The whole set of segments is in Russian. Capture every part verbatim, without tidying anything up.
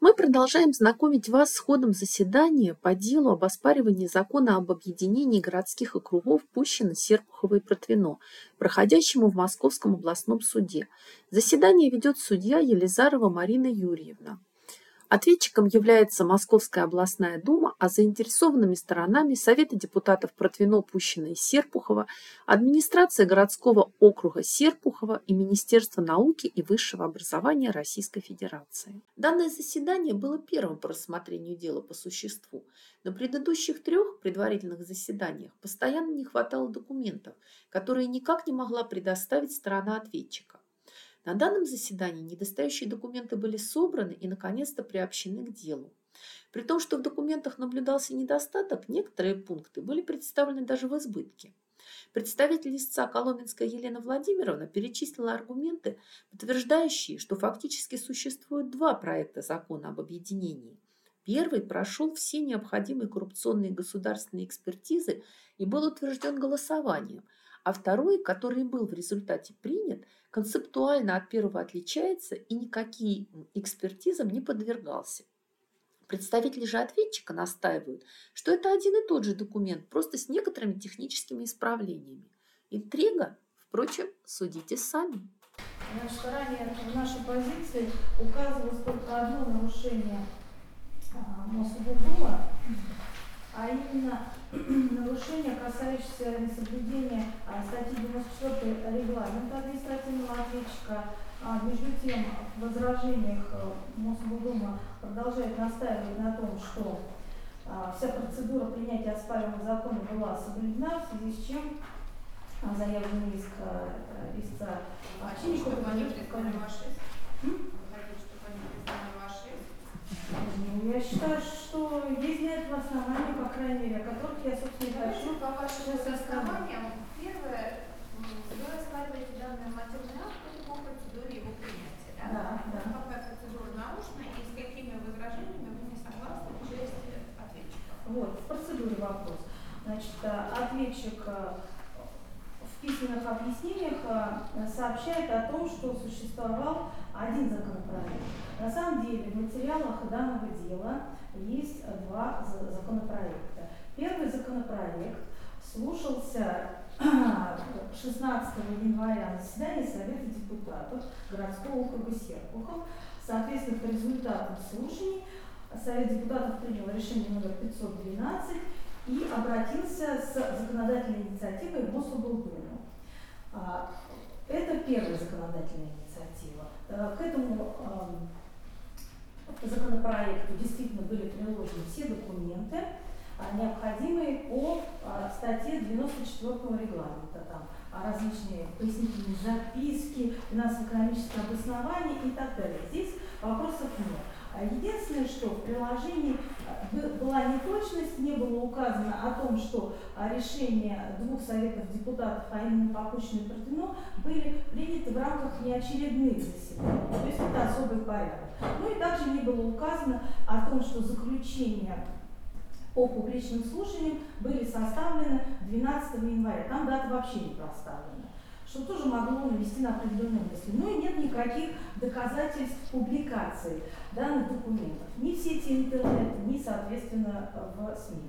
Мы продолжаем знакомить вас с ходом заседания по делу об оспаривании закона об объединении городских округов Пущино, Серпухово и Протвино, проходящему в Московском областном суде. Заседание ведет судья Елизарова Марина Юрьевна. Ответчиком является Московская областная дума, а заинтересованными сторонами Советы депутатов Протвино, Пущино и Серпухово, администрация городского округа Серпухово и Министерство науки и высшего образования Российской Федерации. Данное заседание было первым по рассмотрению дела по существу. На предыдущих трех предварительных заседаниях постоянно не хватало документов, которые никак не могла предоставить сторона ответчика. На данном заседании недостающие документы были собраны и, наконец-то, приобщены к делу. При том, что в документах наблюдался недостаток, некоторые пункты были представлены даже в избытке. Представитель истца Коломенская Елена Владимировна перечислила аргументы, подтверждающие, что фактически существует два проекта закона об объединении. Первый прошел все необходимые коррупционные государственные экспертизы и был утвержден голосованием, а второй, который был в результате принят, концептуально от первого отличается и никаким экспертизам не подвергался. Представители же ответчика настаивают, что это один и тот же документ, просто с некоторыми техническими исправлениями. Интрига? Впрочем, судите сами. Значит, ранее в нашей позиции указывалось только одно нарушение Мособлдума, а именно нарушение, касающееся несоблюдения статьи девяносто четыре регламента административного ответчика. Между тем, в возражениях Мособлдума продолжает настаивать на том, что вся процедура принятия оспариваемого закона была соблюдена, в связи с чем заявленный иск истца Чинчикова. Я считаю, что есть для этого основания, по крайней мере, о которых я, собственно, и хочу. По вашим основаниям, первое, вы оспариваете данный нормативный акт по процедуре его принятия, да? Да, да. Какая процедура нарушена и с какими возражениями вы не согласны в части ответчика? Вот, в процедуре вопрос. Значит, ответчик в письменных объяснениях сообщает о том, что существовал один законопроект. На самом деле в материалах данного дела есть два законопроекта. Первый законопроект слушался шестнадцатого января на заседании Совета депутатов городского округа Серпухов. Соответственно, по результатам слушаний Совет депутатов принял решение номер пятьсот двенадцать и обратился с законодательной инициативой в Мособлдуму. Это первая законодательная инициатива. К этому законопроекту действительно были приложены все документы, необходимые по статье девяносто четвёртого регламента. Там различные пояснительные записки, финансово-экономическое обоснование и так далее. Здесь вопросов нет. Единственное, что в приложении была неточность, не было указано о том, что решения двух советов депутатов, а именно по Пущино и Протвино, были приняты в рамках неочередных заседаний. То есть это особый порядок. Ну и также не было указано о том, что заключения по публичным слушаниям были составлены двенадцатого января. Там дата вообще не проставлена, что тоже могло навести на определенные мысли. Ну и нет никаких доказательств публикации данных документов. Ни в сети интернета, ни, соответственно, в СМИ.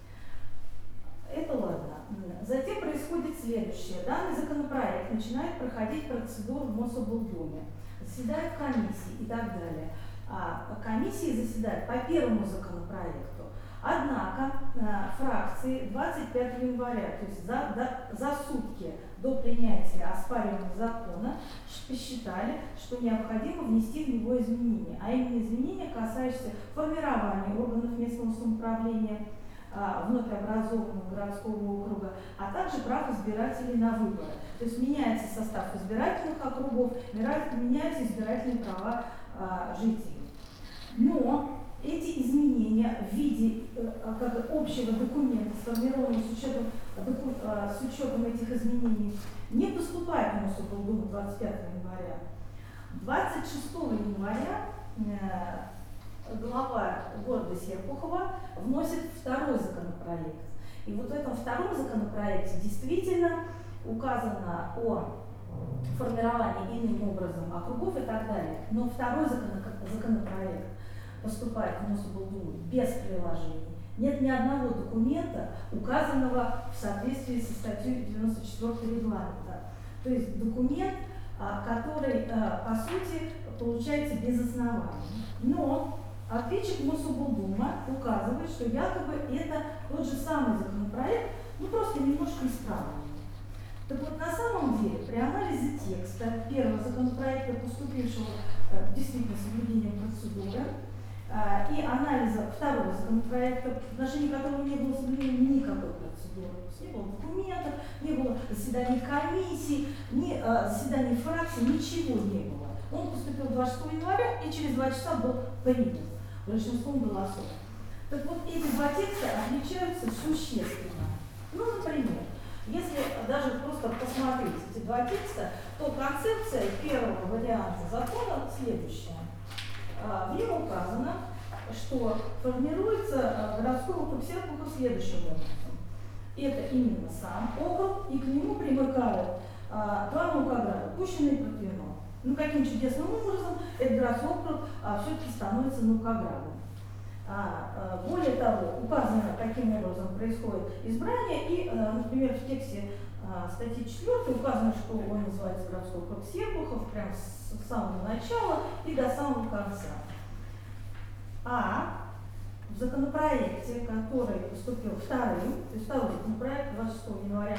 Это ладно. Затем происходит следующее. Данный законопроект начинает проходить процедуру в Мособлдуме, заседают комиссии и так далее. А комиссии заседают по первому законопроекту. Однако фракции двадцать пятого января, то есть за, за, за сутки до принятия оспариваемого закона, посчитали, что необходимо внести в него изменения, а именно изменения, касающиеся формирования органов местного самоуправления вновь образованного городского округа, а также прав избирателей на выборы. То есть меняется состав избирательных округов, меняются избирательные права а, жителей. Но эти изменения в виде как общего документа, сформированного с учетом, с учетом этих изменений, не поступают в Мособлдуму двадцать пятого января. двадцать шестого января глава города Серпухова вносит второй законопроект. И вот в этом втором законопроекте действительно указано о формировании иным образом округов и так далее. Но второй законопроект поступает в Мособлдуму без приложений. Нет ни одного документа, указанного в соответствии со статьей девяносто четвёртой регламента. То есть документ, который, по сути, получается без оснований. Но ответчик Мособлдума указывает, что якобы это тот же самый законопроект, ну просто немножко исправленный. Так вот, на самом деле, при анализе текста первого законопроекта, поступившего э, действительно с соблюдением процедуры, э, и анализа второго законопроекта, в отношении которого не было соблюдения никакой процедуры, не было документов, не было заседаний комиссий, ни э, заседаний фракций, ничего не было. Он поступил двадцать шестого января и через два часа был принят большинством голосов. Так вот, эти два текста отличаются существенно. Ну, например, если даже просто посмотреть эти два текста, то концепция первого варианта закона следующая. В нем указано, что формируется городской округ Серпухов следующим образом. Это именно сам округ, и к нему примыкают два наукограда, Пущино и Протвино. Ну, каким чудесным образом этот городской округ все-таки становится наукоградом. А, более того, указано, каким образом происходит избрание, и, например, в тексте статьи четвёртой указано, что он называется городской округ Серпухов, прямо с самого начала и до самого конца. А в законопроекте, который поступил вторым, то есть второй законопроект двадцать шестого января,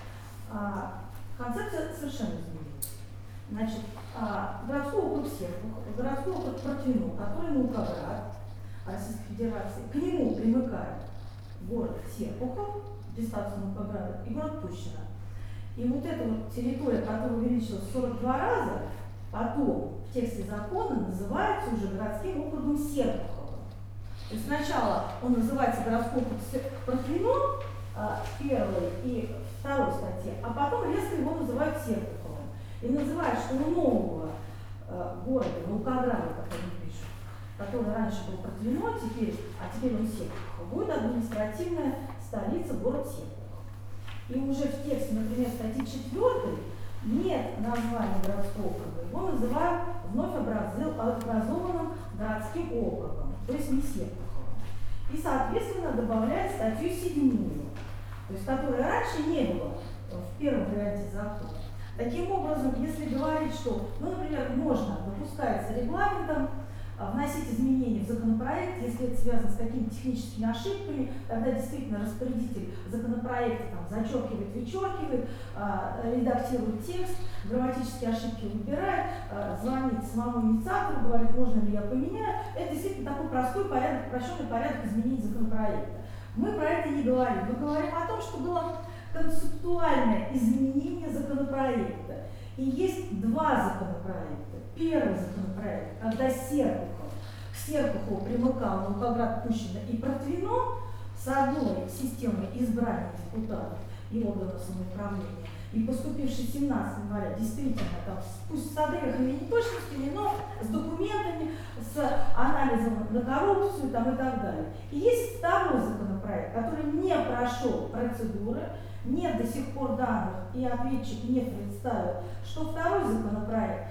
концепция совершенно изменилась. Значит, городской округ Серпухов, городской округ Протвино, который наукоград Российской Федерации, к нему примыкает город Серпухов, без статуса наукограда, и город Пущино. И вот эта вот территория, которая увеличилась в сорок два раза, потом в тексте закона называется уже городским округом Серпухова. То есть сначала он называется городской округ Протвино в первой и второй статье, а потом резко его называют Серпуховым. И называют, что у нового города, наукограда, как они пишут, который раньше был Протвино, теперь, а теперь он Серпухов, будет административная столица город Серпухов. И уже в тексте, например, статьи четвёртой нет названия городского округа, его называют вновь образованным городским округом, то есть не Серпуховым. И, соответственно, добавляет статью седьмую, то есть которой раньше не было в первом варианте закона. Таким образом, если говорить, что, ну, например, можно, допускается регламентом, вносить изменения в законопроект, если это связано с какими-то техническими ошибками, тогда действительно распорядитель законопроекта там, зачеркивает, вычеркивает, э, редактирует текст, грамматические ошибки выбирает, э, звонит самому инициатору, говорит, можно ли я поменяю. Это действительно такой простой порядок, упрощенный порядок изменений законопроекта. Мы про это не говорим. Мы говорим о том, что было концептуальное изменение законопроекта. И есть два законопроекта. Первый законопроект, когда Серпухов, к Серпухову примыкал наукоград Пущино и Протвино с одной системой избрания депутатов и органов самоуправления, и поступивший семнадцатого января, действительно, там, пусть с огрехами и неточностями, но с документами, с анализом на коррупцию там, и так далее. И есть второй законопроект, который не прошел процедуры, нет до сих пор данных, и ответчик не представил, что второй законопроект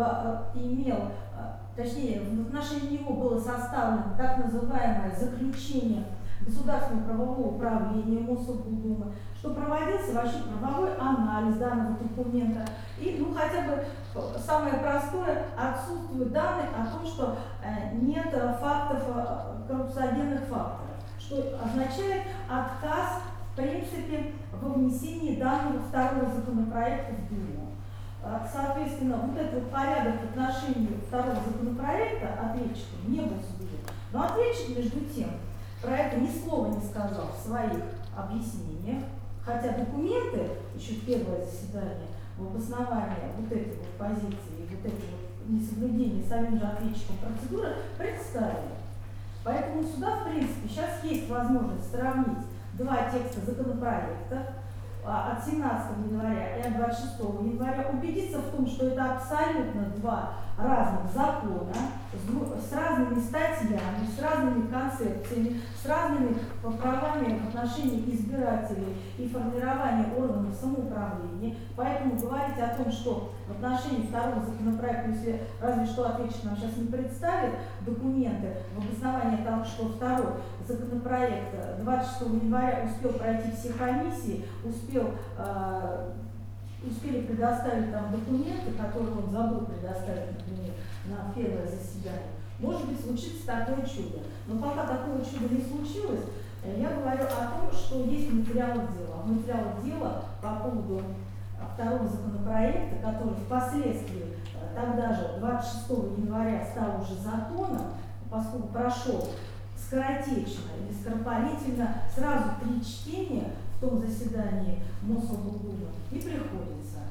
имел, точнее, в отношении него было составлено так называемое заключение государственного правового управления Мособлдумы, что проводился вообще правовой анализ данного документа. И, ну, хотя бы самое простое, отсутствуют данные о том, что нет фактов, коррупциогенных факторов, что означает отказ, в принципе, во внесении данного второго законопроекта в Думу. Соответственно, вот этот порядок в отношении второго законопроекта ответчика не был соблюден. Но ответчик, между тем, про это ни слова не сказал в своих объяснениях, хотя документы, еще первое заседание, в обосновании вот этой вот позиции, вот этой вот несоблюдения самим же ответчиком процедуры представили. Поэтому у суда, в принципе, сейчас есть возможность сравнить два текста законопроекта от семнадцатого января и от двадцать шестого января, убедиться в том, что это абсолютно два разных закона с разными разными статьями, с разными концепциями, с разными правами в отношении избирателей и формирования органов самоуправления. Поэтому говорить о том, что в отношении второго законопроекта, если разве что ответчик нам сейчас не представит документы в обосновании того, что второй законопроект двадцать шестого января успел пройти все комиссии, успел, э, успели предоставить там документы, которые он забыл предоставить, например, на первое заседание. Может быть, случится такое чудо. Но пока такого чуда не случилось, я говорю о том, что есть материалы дела. Материалы дела по поводу второго законопроекта, который впоследствии, тогда же, двадцать шестого января, стал уже законом, поскольку прошел скоротечно или скоропалительно сразу три чтения в том заседании Мособлдумы, и приходится.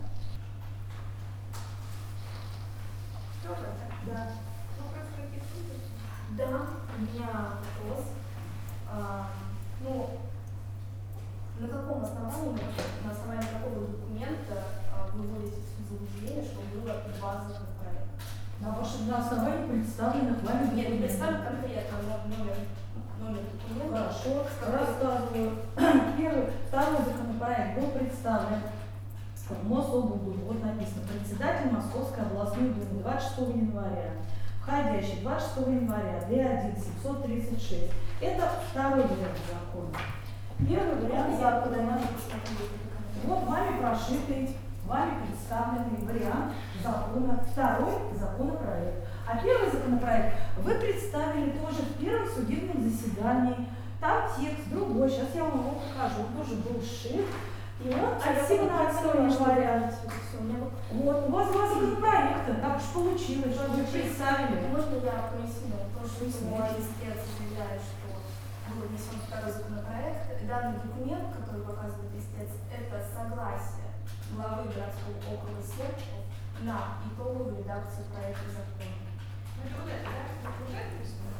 Да. Да, у меня вопрос. А, ну, на каком основании, на основании какого документа а, вы вводите в заблуждение, что было два законопроекта? На вашем на основании представленных вами Нет, не документов. представь конкретно номер, номер документа. Хорошо, рассказываю. Первый, второй законопроект был представлен в Мособлдуму. Вот написано: председатель Московской областной думы двадцать шестого января. Входящий двадцать шестого января, Д один семьсот тридцать шесть. Это второй вариант закона. Первый вариант закона. Вот вами прошитый, вами представленный вариант закона, второй законопроект. А первый законопроект вы представили тоже в первом судебном заседании. Там текст другой, сейчас я вам его покажу, он тоже был сшит. И он от семнадцатого января. Вот, у вас два законопроекта, так уж получилось, что вы представили. Можно я поясню? Потому что мой истец заявляет, что был внесен второй законопроект. Данный документ, который показывает истец, это согласие главы городского округа Серпухов на итоговую редакцию проекта закона. Это вот это, да? Вот это письмо?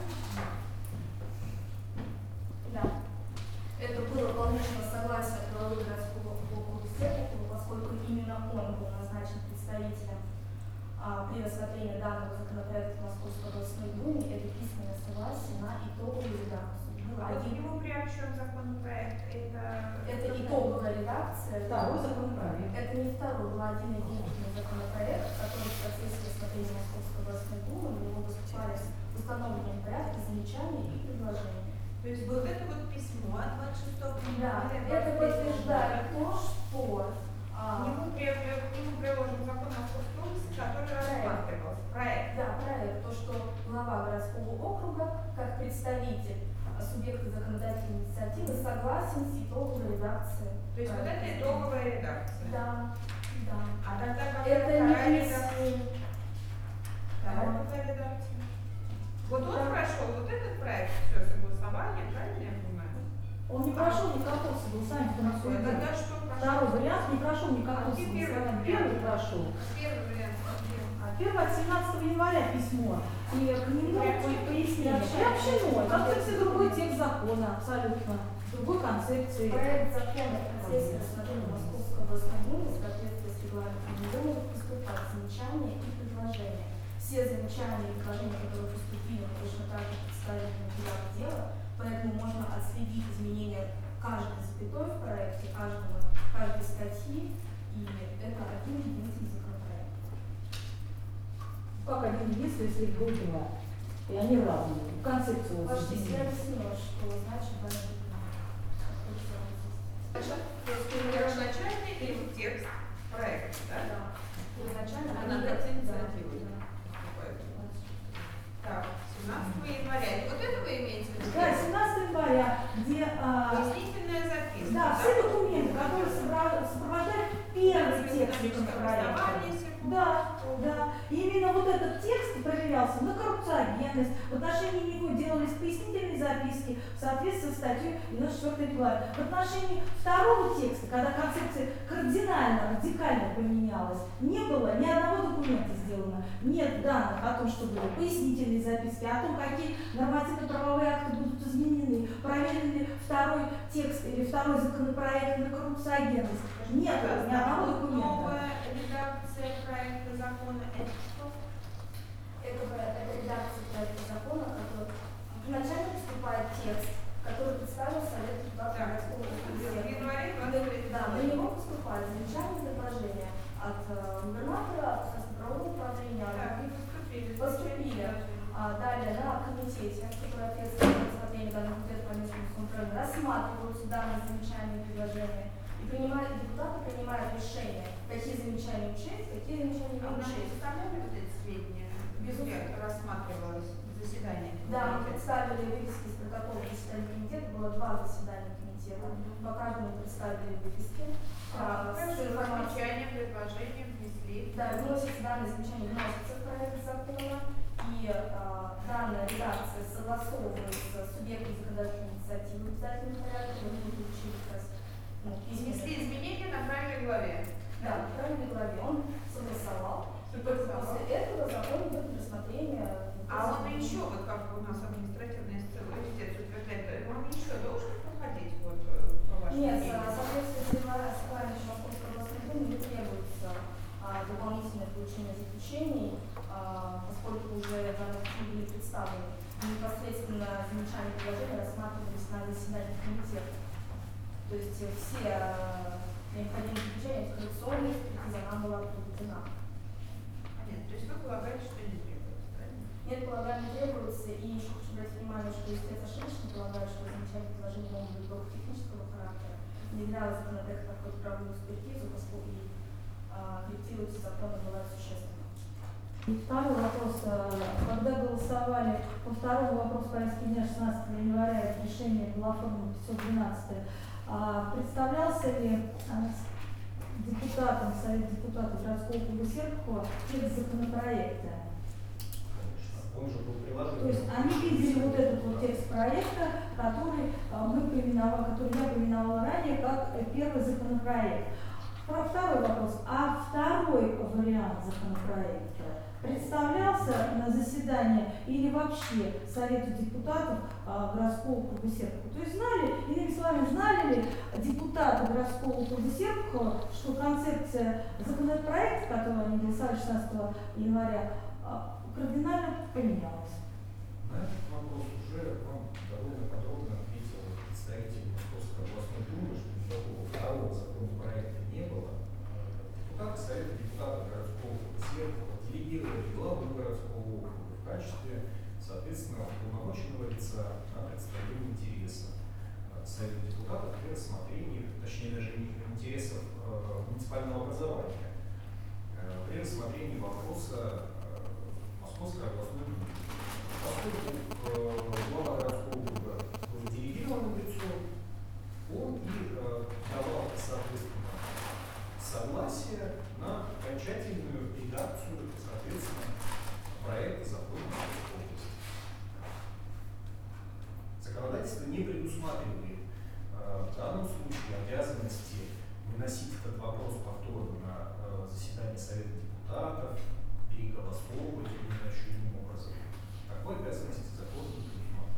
Да. Это было получено согласие от главы городского округа Серпухова, поскольку именно он был назначен представителем а, при рассмотрении данного законопроекта в Московской областной думе. Это письменное согласие на итоговую редакцию. Был А к один- нему приобщен законопроект, это... Это итоговая редакция. Второй законопроект. Это не второй, был один единственный законопроект, который в процессе рассмотрения Московской областной думы в него выступали в установленном порядке замечания и предложения. То есть вот это вот письмо от двадцать шестого Да, января. это подтверждает то, что К а, нему при- к нему приложен закон Московской области, который рассматривался. Проект. да, проект, то, что глава городского округа, как представитель а, субъекта законодательной инициативы, согласен с итоговой редакцией. То есть вот это проекта. итоговая редакция. Да, да. А тогда какая Это вторая не редакция? письмо. Вторая какая редакция? Вот он прошел, вот этот проект, все, согласование, правильно я понимаю? Он не прошел никакого согласования, потому что А тогда что прошел? второй вариант не прошел никакого А где первый согласования. вариант? Первый прошел. Первый вариант. А первый от семнадцатого января письмо. И к нему Приобщено? пояснение. Приобщено. Концепция другой текст закона, абсолютно. Другой концепции. Проект закона в процессе рассмотрения Московской областной думы в соответствии с регламентом Думы поступают замечания и предложения. Все замечания и предложения, которые поступили, точно так же представлены в материалах дела, поэтому можно отследить изменения каждой запятой в проекте, каждого, каждой статьи, и это один единственный законопроект. Как один единственный, если их было два. И они разные. Концепцию Ваш честь, я изменилась. объяснила, что значит данный документ. То есть первоначальный и вот текст проекта, да? Да. Первоначально А они- надо да, инициативу. да. Так, семнадцатого января. Вот это вы имеете в виду? Да, семнадцатого января, где а, Пояснительная записка. да, все документы, которые собра- сопровождают первый текст законопроекта. Основание всего. Да, да. И именно вот этот текст проверялся на коррупциогенность, в отношении него делались пояснительные записки в соответствии со статьей девяносто четвёртой регламента. В отношении второго текста, когда концепция кардинально, радикально поменялась, не было ни одного документа сделано, нет данных о том, что были пояснительные записки, о том, какие нормативно-правовые акты будут изменены, проверен ли второй текст или второй законопроект на коррупциогенность. Нет ни одного документа. Новая редакция проекта закона. Это что? Это, про- это редакция проекта текст, который представил Совет депутатов городского округа. Да, на него поступают замечания, предложения от э, губернатора, от правового управления, Да, от поступили. поступили. А, далее на комитете, который ответственен за рассмотрение данного комитета по местному самоуправлению, рассматриваются данные замечания и предложения. И принимают, депутаты принимают решение, какие замечания учесть, какие замечания не А вы учесть. представляли вот эти сведения? Безусловно. Рассматривалось заседание. Да, мы представили выписки из протокола заседания комитета, было два заседания комитета, по каждому представили выписки. А, с информацией. Замечания, предложения внесли. Да, вносятся данные замечания, вносятся в проект закона, и а, данная редакция согласовывается с субъектом законодательной инициативы в обязательном порядке, мы будем получить как раз ну, Внесли письменные. изменения, направили главе. Да, в правильной главе он согласовал, и только после этого закон идет на рассмотрение. А он еще, вот как у нас административный истец утверждает, он еще должен проходить вот по вашему Нет, мнению? соответственно, с Московской областной думы не требуется а, дополнительное получение заключений, а, поскольку уже данные были представлены. Непосредственно замечания и предложения рассматривались на заседании комитета. То есть все а, необходимые заключения, коррекционные экспертиза, она была проведена. Нет, то есть вы полагаете, что не требуется, правильно? Нет, полагаю, не требуется, и еще хочу брать внимание, что истец ошибочно полагает, что замечания и предложения могут быть только технического характера. Не для законопроекта проходит правовую экспертизу, поскольку и а, корректируются законы бывают существенно. Второй вопрос. Когда голосовали по второму вопросу повестки дня шестнадцатого января, решение было оформлено пятьсот двенадцать, представлялся ли депутатам Совет депутатов городского округа Серпухова текст законопроекта? Он же был приложен. То есть они видели вот этот вот текст проекта, который мы поименовали, который я поименовала ранее как первый законопроект. Про второй вопрос. А второй вариант законопроекта представлялся на заседании или вообще Совету депутатов а, городского округа Серпухова? То есть знали, иными словами, знали ли депутаты городского округа Серпухова, что концепция законопроекта, который они голосовали шестнадцатого января, а, кардинально поменялась? На этот вопрос уже вам довольно подробно ответил представитель Московской областной думы, что никакого второго законопроекта не было. Депутаты Совета депутатов городского округа Серпухова делегировали главу городского округа в качестве, соответственно, уполномоченного лица на представление интересов Совета депутатов при рассмотрении, точнее даже не интересов э, муниципального образования, э, при рассмотрении вопроса э, Московской областной думы. Поскольку э, глава городского округа был делегированным лицом, он и э, давал, соответственно, согласие на окончательную редакцию, соответственно, проекта закона Московской области. Законодательство не предусматривает э, в данном случае обязанности выносить этот вопрос повторно на э, заседание Совета депутатов, переголосовывать или еще иным образом. Такой обязанности закон не предусматривает.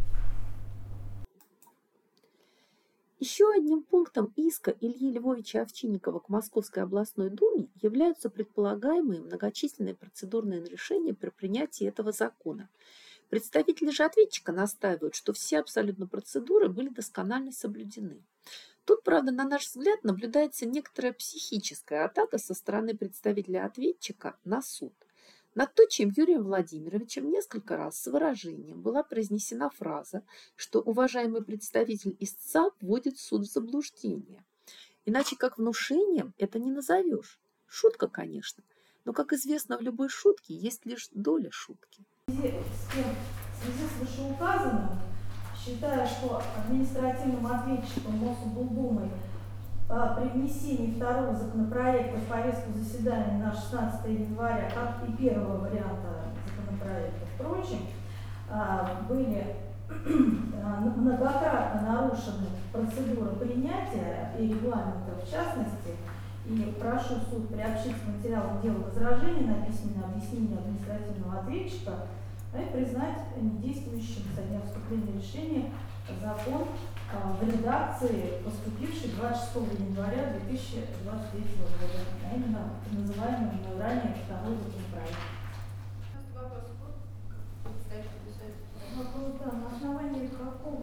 Еще одним пунктом иска Ильи Львовича Овчинникова к Московской областной думе являются предполагаемые многочисленные процедурные нарушения при принятии этого закона. Представители же ответчика настаивают, что все абсолютно процедуры были досконально соблюдены. Тут, правда, на наш взгляд, наблюдается некоторая психическая атака со стороны представителя ответчика на суд. Над то, чем Юрием Владимировичем несколько раз с выражением была произнесена фраза, что уважаемый представитель истца вводит суд в заблуждение. Иначе как внушением это не назовешь. Шутка, конечно, но, как известно, в любой шутке есть лишь доля шутки. В связи с вышеуказанным, считаю, что административным ответчиком Мособлдумы при внесении второго законопроекта в повестку заседания на шестнадцатое января, как и первого варианта законопроекта, впрочем, были многократно нарушены процедуры принятия и регламента в частности, и прошу суд приобщить к материалам дела возражения на письменное объяснение административного ответчика и признать недействующим со дня вступления решения закон в редакции, поступившей двадцать шестого января две тысячи двадцать третьего года, а именно называемый ранее второй законопроект. Вопрос, как представитель Совета? Вопрос, да, на основании какого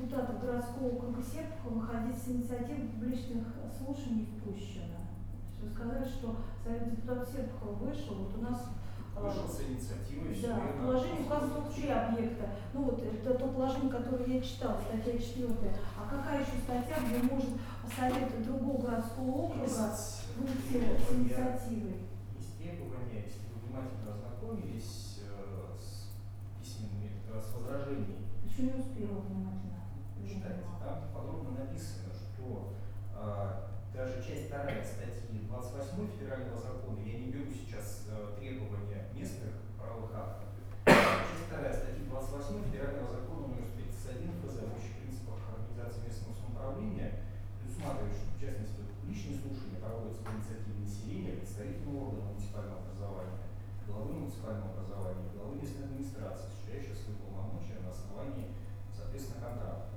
депутатов городского округа Серпухова выходить с инициативой публичных слушаний в Пущино. Вы сказали, что Совет депутатов Серпухова вышел, вот у нас Вышел с инициативой. да, в положении указано три объекта. Ну вот это то положение, которое я читала, статья четвертая. А какая еще статья, где может Совет другого городского округа выйти с инициативой? Есть требования, если вы внимательно ознакомились э, с письменными, э, с возражениями. Еще не успела внимательно. Читайте, там подробно написано, что э, даже часть вторая статьи двадцать восьмой федерального закона, я не беру сейчас э, требования местных правовых актов, часть вторая статьи двадцать восьмой федерального закона номер сто тридцать один ФЗ об общих принципах организации местного самоуправления предусматривает, что в частности публичные слушания проводятся по инициативе населения, представительного органа муниципального образования, главы муниципального образования, главы местной администрации, осуществляющей свои полномочия на основании, соответственно, контракта.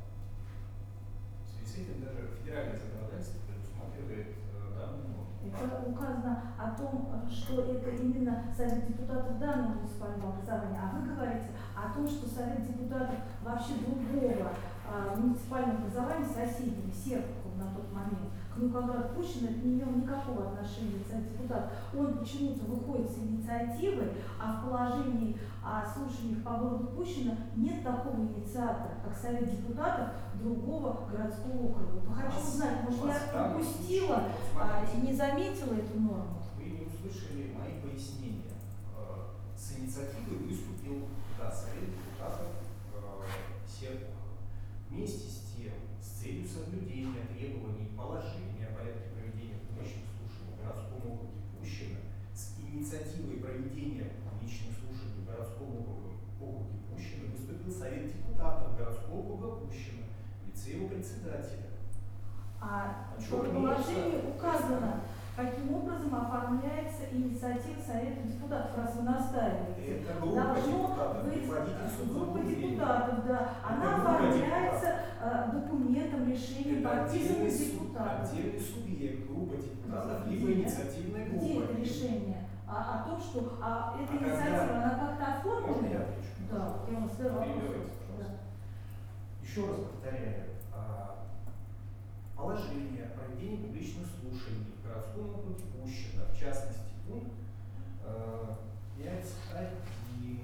В связи с этим даже федеральное законодательство предусматривает э, данную норму. Это указано о том, что это именно Совет депутатов данного муниципального образования, а вы говорите о том, что Совет депутатов вообще другого а, муниципального образования соседнего, Серпухова на тот момент, к Нукоград Пущино это не имел никакого отношения Совет депутатов. Он почему-то выходит с инициативой, а в положении о слушаниях по городу Пущино нет такого инициатора, как Совет депутатов другого городского округа. Вот хочу узнать, может я упустила а, и не заметила эту норму? Вы не услышали мои пояснения. Э, С инициативой выступил да, Совет депутатов э, Серпухова. Вместе с тем, с целью соблюдения требований положения о порядке проведения публичных слушаний в городском округе Пущино, с инициативой проведения публичных слушаний в городском округе, округе Пущино выступил Совет депутатов городского округа Пущино в лице его председателя. А в Чего положении нет? указано, каким образом оформляется инициатива Совета депутатов, раз вы настаиваете. Это группа Должно депутатов, быть руководитель группа субъединения. депутатов, да. Она Это группа оформляется э, документом, решением, Это подписанным отдельный, суб- депутатом. отдельный субъект, группа депутатов, Где? либо инициативная группа. Где это решение? А, о том, что а, эта А инициатива, когда? она как-то оформлена? Можно я отвечу? Да, я вам задаю вопрос. Перебивайте, Да. пожалуйста. Еще раз повторяю, а, положение о проведении публичных слушаний в городском округе Пущино, в частности, пункт а, пять один.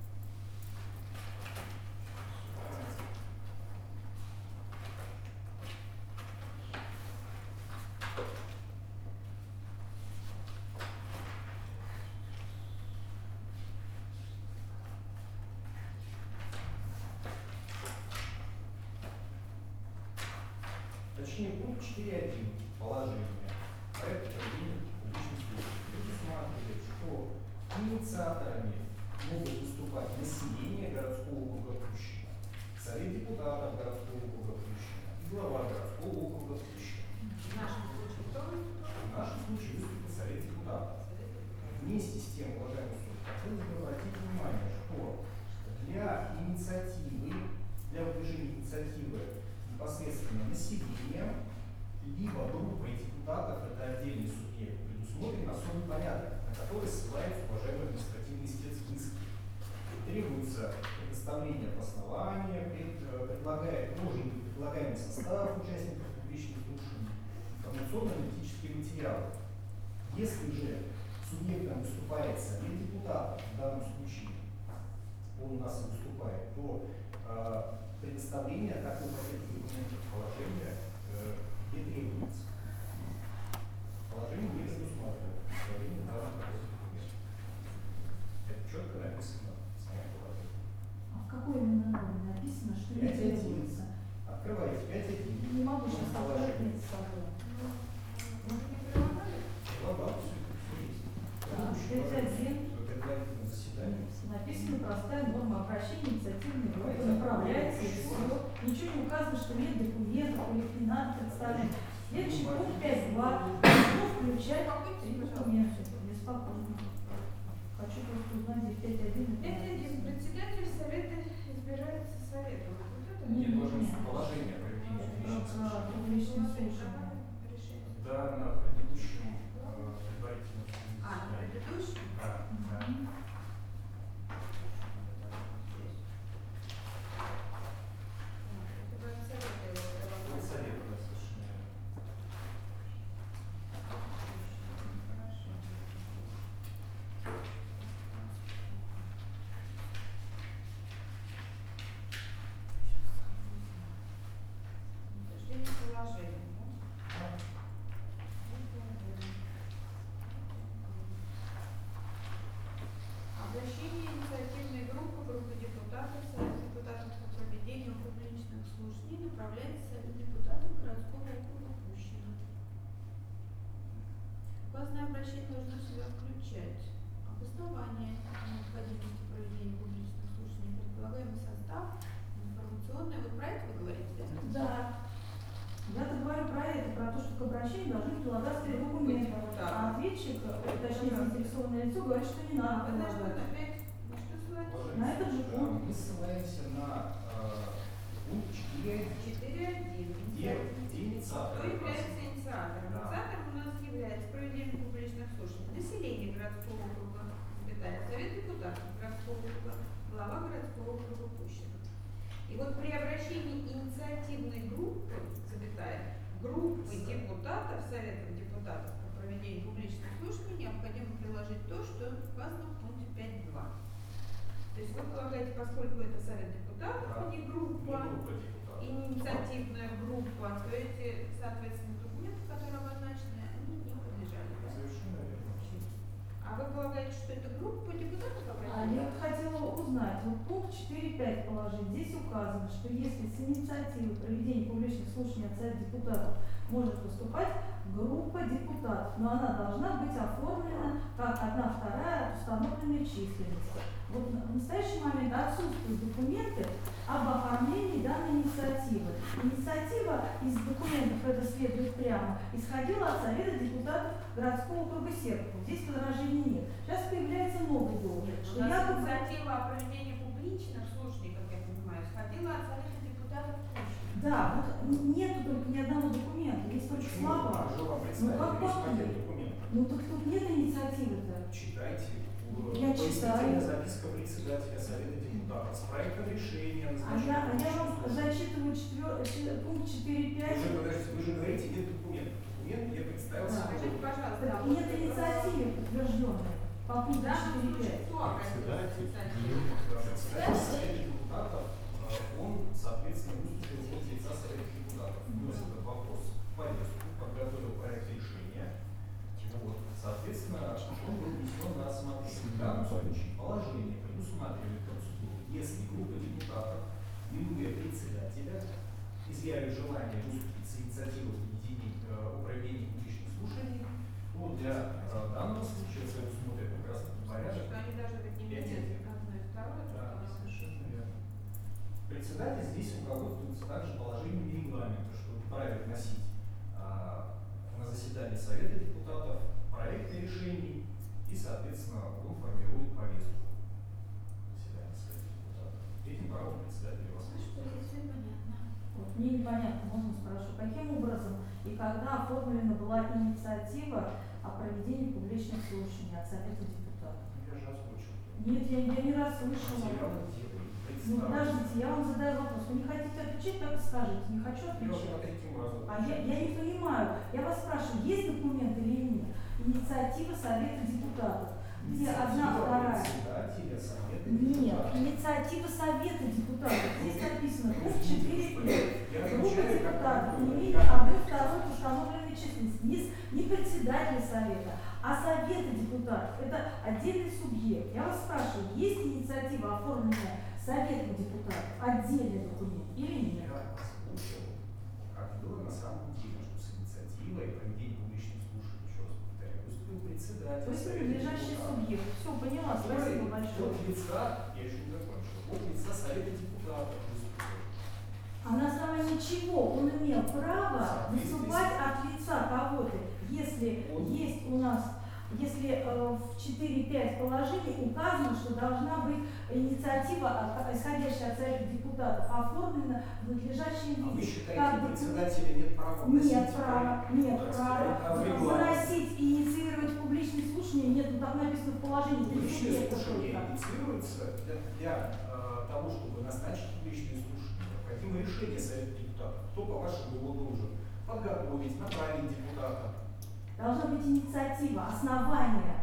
Точнее, пункт четыре один положения проекта проведения публичных слушаний предусматривает, что инициаторами могут выступать население городского округа Пущино, Совет депутатов городского округа Пущино и глава городского округа Пущино. В нашем случае кто выступал? В нашем случае выступит Совет депутатов. Вместе с тем, уважаемый суд, хотелось бы обратить внимание, что для инициативы, для выдвижения инициативы непосредственно населением, либо группой депутатов, это отдельный субъект, предусмотрен особый порядок, на который ссылается уважаемый административный истец в иске. Требуется предоставление обоснования, пред, предлагает, может быть предлагаемый состав участников публичных слушаний, информационно-аналитические материалы. Если же субъектом выступает Совет депутатов, в данном случае он у нас и выступает, то э, предоставление такого пакета документов положения э, не требуется. Положение не предусматривает предоставление данных документов. Это четко написано в самом положении. А в какой именно норме написано, что не пять один. требуется? Открывайте пять один. Не могу сейчас открыть с собой. Мы не прилагали? Глава, все это все есть. Так, Предыдущее пять один. положение, предварительное заседание. Написано простая норма обращения инициативной группы, направляется и все. Ничего не указано, что нет документов или их не надо представлять. Следующий пункт пять два. Должно включать документы. Беспокойно. Хочу просто узнать, здесь пять один. пять один. Председатель совета избирается советом. Вот это Нет, Нет, должно нет. быть положение о проведении публичных слушаний. Публичные слушания. решение. Да, на предыдущем э, предварительном А, на заседании. предыдущем? Да, да. Мгм. Это Обращение инициативной группы, группы депутатов, Совет депутатов по проведению публичных слушаний направляется Совет депутатов городского округа Пущино. Указанное обращение должно в себя включать обоснование необходимости проведения публичных слушаний, предполагаемый состав, информационный. Вот про это вы говорите, да? Да. Я-то говорю про это, про то, что к обращению должны прилагаться документы. А ответчик, точнее заинтересованное лицо, говорит, что не надо На что прилагать. опять? На что ссылаетесь? На этот же пункт. Мы ссылаемся на э, пункт четыре четыре один. где где инициатор. Кто является инициатором? Да. Инициатором у нас является проведение публичных слушаний. Население городского округа, запятая, Совет депутатов городского округа, глава городского округа Пущино. И вот при обращении инициативной группы, запятая, группы депутатов, Советов депутатов по проведению публичных слушаний необходимо приложить то, что указано в пункте пять два. То есть вы полагаете, поскольку это Совет депутатов, Да. а не группа, Не группа депутатов. и не инициативная группа, то эти, соответственно, документы, которые обозначены, они не подлежали. Да? Совершенно верно. А вы полагаете, что это группа депутатов А обратилась? я вот хотела узнать, вот пункт четыре пять положить, здесь указано, что если с инициативой проведения публичных слушаний от Совета депутатов может выступать группа депутатов, но она должна быть оформлена как одна вторая от установленной численности. Вот в настоящий момент отсутствуют документы об оформлении данной инициативы. Инициатива из документов, это следует прямо, исходила от Совета депутатов городского округа Серпухов. Здесь возражений нет. Сейчас появляется новый довод, что У нас якобы... инициатива о проведении публичных слушаний, как я понимаю, исходила от Совета депутатов Пущино. Да, вот нету только ни одного документа, есть только Почему? слова. Мы же вам Ну представили как весь пакет пакет? документов. Ну так тут нет инициативы-то. Читайте. Я Пояснительная читаю. записка председателя Совета депутатов с проектом решения. А я, а я вам зачитываю четвер... ч- пункт четыре Вы пять. же, подождите, вы же говорите, нет документов. Документ я представил Да. сегодня. Скажите, пожалуйста, Так а и вот, нет э, инициативы подтвержденной по в пункту данном четыре случае пять. кто обратился к инициативе? Председатель Совета депутатов, э, он, соответственно, выступил от лица Совета депутатов. Внес этот вопрос в повестку, подготовил проект решения. Вот. Соответственно, он был внесен на рассмотрение. В данном случае положение предусматривает процедуру, если группа депутатов, минуя председателя, изъявит желание выступить с инициативой проведения, о проведении публичных слушаний, то для э, данного случая предусмотрит как раз этот порядок. Что они должны быть не менее одно и второе? Да, совершенно верно. Председатель здесь руководствуется также положением регламента, что вправе вносить а, на заседание Совета депутатов проекты решений и, соответственно, он формирует повестку заседания Совета депутатов. Этим правом председатель вас. Ну что, здесь все понятно. Вот мне непонятно, можно спрошу, каким образом и когда оформлена была инициатива о проведении публичных слушаний от Совета депутатов? Я же озвучил. Нет, я, я не расслышала. Материалы дела Ну представлены. подождите, я вам задаю вопрос. Вы не хотите отвечать, так и скажите. Не хочу Я уже на отвечать. третьем разу. А я, я не понимаю. Я вас спрашиваю, есть документ или нет? Инициатива Совета депутатов. Где одна, вторая? Председателя Совета Нет, депутатов. инициатива Совета депутатов. Здесь написано пункт четыре пять. Я Группа отвечаю, как депутатов не вы. менее одной второй по установленной численности. Не, с- не председателя Совета, а Совета депутатов. Это отдельный субъект. Я вас спрашиваю, есть инициатива, оформленная Советом депутатов, отдельный документ или нет? Я озвучил, как было на самом деле, что с инициативой проведения публичных слушаний, еще раз повторяю, выступил председатель. То есть Совета надлежащий депутатов. субъект. Все, поняла, спасибо большое. От лица, я еще не закончил, от лица Совета депутатов выступил. А на основании чего он имел право выступать от лица кого-то, если Он- есть у нас, если э, в четыре пять положении указано, что должна быть инициатива, а, исходящая от Совета депутатов, оформлена в надлежащем А вы виде. считаете, Как у бы- председателя нет права вносить Нет права, проект? нет Так права. сказать, а в регламент? Выносить и инициировать публичные слушания нет, ну, там написано в положении три Публичные субъекта слушания только. инициируются для, для э, того, чтобы назначить публичные слушания. Необходимо решение Совета депутатов. Кто, по-вашему, его должен подготовить, направить депутата? Должна быть инициатива, основание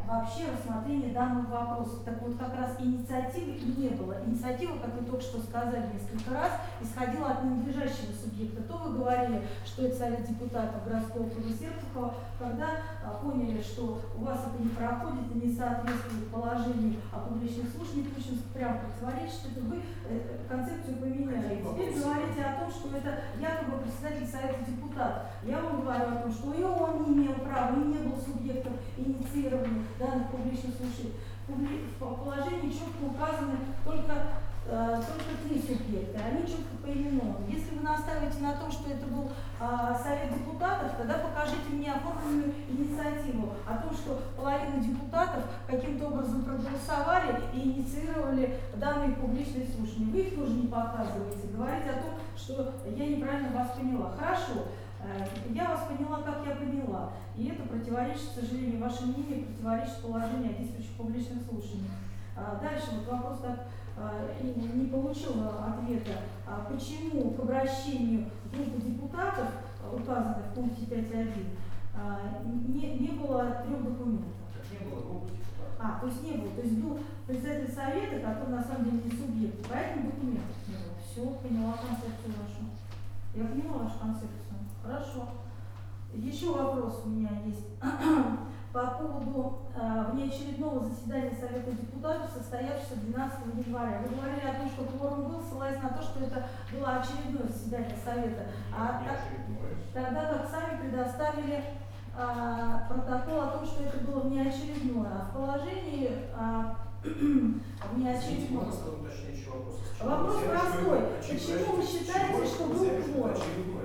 вообще рассмотрения данного вопроса. Так вот, как раз инициативы и не было. Инициатива, как вы только что сказали несколько раз, исходила от надлежащего субъекта. То вы говорили, что это Совет депутатов городского округа Серпухова, когда а, поняли, что у вас это не проходит и не соответствует положению о публичных слушаниях, очень прямо противоречит, это вы э, концепцию поменяли. Теперь говорите о том, что это якобы председатель Совета депутатов. Я вам говорю о том, что и он не имел права, и не был субъектом инициирования данных публичных слушаний. В положении четко указаны только, э, только три субъекта, они четко поименованы. Если вы настаиваете на том, что это был э, Совет депутатов, тогда покажите мне оформленную инициативу о том, что половина депутатов каким-то образом проголосовали и инициировали данные публичные слушания. Вы их тоже не показываете, говорите о том, что я неправильно вас поняла. Хорошо. Я вас поняла, как я поняла. И это противоречит, к сожалению, ваше мнение противоречит положению о действующих публичных слушаниях. Дальше вот вопрос так не получил ответа. Почему к обращению группы депутатов, указанных в пункте пять точка один, не, не было трех документов? Не было группы депутатов. А, то есть не было. То есть был председатель совета, который на самом деле не субъект, поэтому документов не было. Все, поняла концепцию вашу. Я поняла вашу концепцию. Хорошо. Еще вопрос у меня есть по поводу э, внеочередного заседания Совета депутатов, состоявшегося двенадцатого января. Вы говорили о том, что кворум был, ссылаясь на то, что это было очередное заседание Совета. А так, тогда как сами предоставили э, протокол о том, что это было внеочередное. А в положении э, внеочередное. Вопрос простой. Почему вы считаете, что был кворум?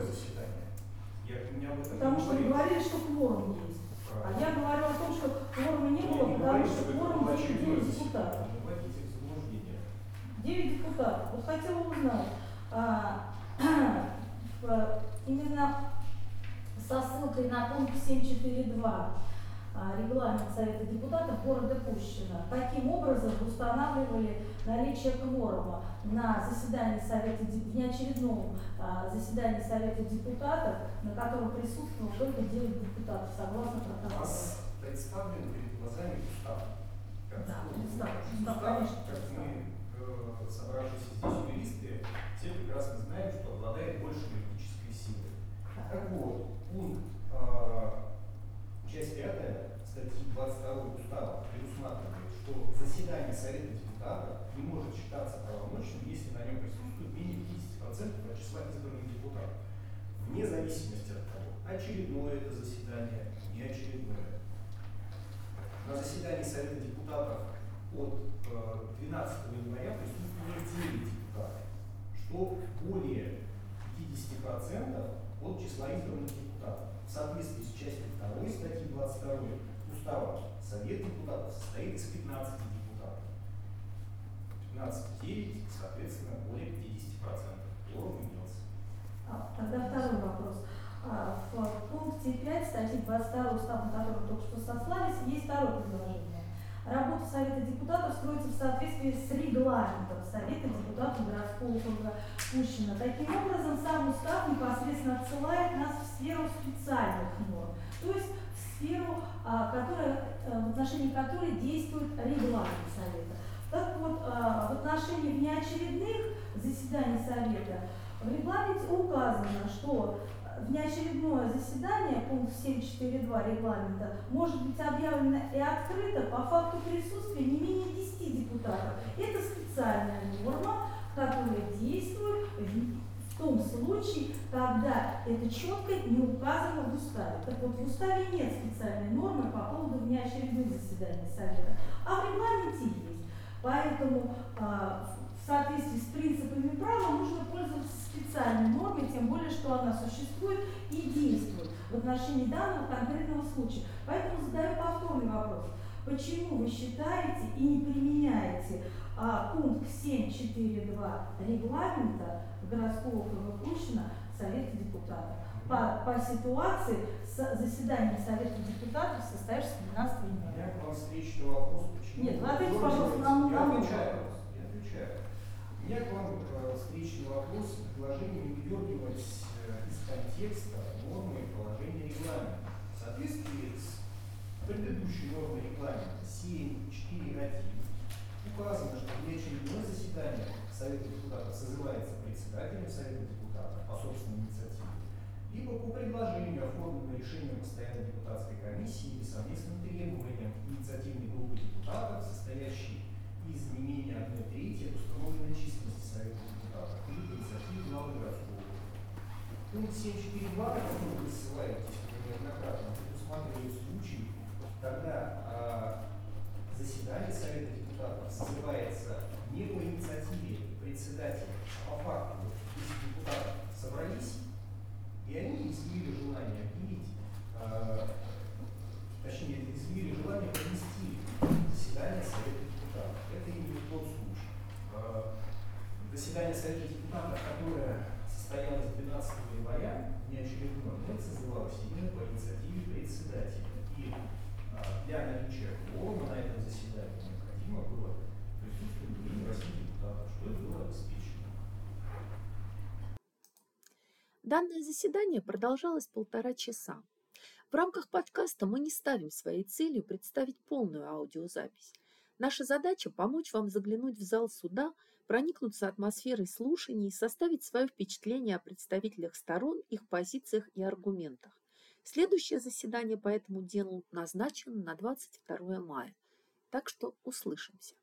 Потому что вы говорили, что кворум есть. А я говорю о том, что кворума не было, потому что кворум был девять депутатов. девять депутатов. Вот хотела узнать, а, именно со ссылкой на пункт семь четыре два регламент Совета депутатов города Пущино, каким образом устанавливали наличие кворума на заседании Совета, внеочередном заседании Совета депутатов, на котором присутствовало только девять депутатов, согласно протоколу. У вас представлен перед глазами устав. Да, представлен. Устав, как мы, э, собравшиеся здесь юристы, все прекрасно знаем, что обладает больше юридической силы. Так вот, пункт э, часть пятая статьи двадцать второй устава предусматривает, что заседание Совета депутатов не может считаться правомочным, если на нем присутствует менее пятидесяти процентов от числа избранных депутатов. Вне зависимости от того, очередное это заседание, не очередное. На заседании Совета депутатов от двенадцатого января присутствовало девять депутатов, что более пятидесяти процентов от числа избранных депутатов. В соответствии с частью второй статьи двадцать второй устава Совет депутатов состоит из пятнадцати депутатов. пятнадцать девять, соответственно, более пятидесяти процентов. Кворум имелся. А, тогда второй вопрос. А, в пункте пять статьи двадцать второй устава, на который только что сослались, есть второе предложение. Работа Совета депутатов строится в соответствии с регламентом Совета депутатов городского округа Пущино. Таким образом, сам устав непосредственно отсылает нас в сферу специальных норм, то есть в сферу, а, которая, в отношении которой действует регламент Совета. Так вот, а, в отношении внеочередных заседаний Совета в регламенте указано, что внеочередное заседание, пункт семь четыре два регламента, может быть объявлено и открыто по факту присутствия не менее десяти депутатов. Это специальная норма, которая действует в том случае, когда это четко не указано в уставе. Так вот, в уставе нет специальной нормы по поводу внеочередных заседаний Совета, а в регламенте есть. Поэтому в соответствии с принципами права нужно пользоваться специальной нормой, тем более, что она существует и действует в отношении данного конкретного случая. Поэтому задаю повторный вопрос. Почему вы считаете и не применяете а, пункт семь четыре два регламента городского округа Пущино Совета депутатов по, по ситуации с заседанием Совета депутатов, состоявшегося двенадцатого января? У меня к вам встречный вопрос. Почему? Нет, вы ответьте, пожалуйста, на мой вопрос. Я отвечаю. У меня к вам э, встречный вопрос, предложение не выдергивать э, из контекста нормы и положения регламента. В соответствии с предыдущей нормы регламента семь четыре один указано, что для очередного заседания Совета депутатов созывается председателем Совета депутатов по собственной инициативе, либо по предложению, оформленному решением постоянной депутатской комиссии или совместным требованием инициативной группы депутатов, состоящей из не менее одной трети от установленной численности Совета депутатов или по инициативе главы городского округа. Пункт семь четыре два, который вы ссылаетесь неоднократно, предусматривает случай, когда а, заседание Совета депутатов созывается не по инициативе председателя, а по факту. Вот, если депутаты собрались, и они изъявили желание объявить, а, точнее, изъявили желание провести заседание Совета депутатов. Это именно тот случай. А, заседание Совета депутатов, которое состоялось двенадцатого января, неочередное, это созывалось именно по инициативе председателя. И а, для наличия кворума на этом заседании необходимо было присутствие восьми депутатов, что это было обеспечено. Данное заседание продолжалось полтора часа. В рамках подкаста мы не ставим своей целью представить полную аудиозапись. Наша задача – помочь вам заглянуть в зал суда, проникнуться атмосферой слушаний и составить свое впечатление о представителях сторон, их позициях и аргументах. Следующее заседание по этому делу назначено на двадцать второе мая. Так что услышимся.